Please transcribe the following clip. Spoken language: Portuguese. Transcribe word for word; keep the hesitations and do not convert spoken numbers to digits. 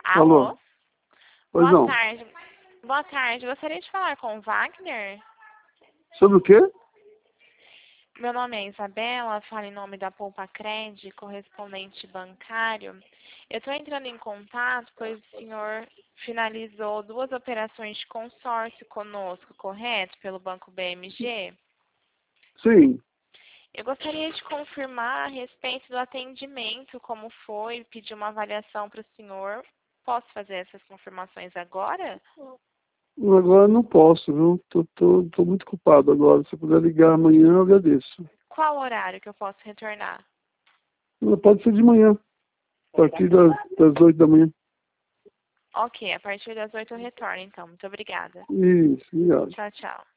Alô? Alô? Pois Boa não. tarde. Boa tarde. Gostaria de falar com o Wagner? Sobre o quê? Meu nome é Isabela, falo em nome da Poupa Cred, correspondente bancário. Eu estou entrando em contato, pois o senhor finalizou duas operações de consórcio conosco, correto? Pelo Banco B M G. Sim. Eu gostaria de confirmar a respeito do atendimento, como foi, pedir uma avaliação para o senhor. Posso fazer essas confirmações agora? Agora não posso, viu? Tô, tô, tô muito ocupado agora. Se puder ligar amanhã, eu agradeço. Qual horário que eu posso retornar? Pode ser de manhã, a partir das, das oito da manhã. Ok, a partir das oito eu retorno, então. Muito obrigada. Isso, obrigado. Tchau, tchau.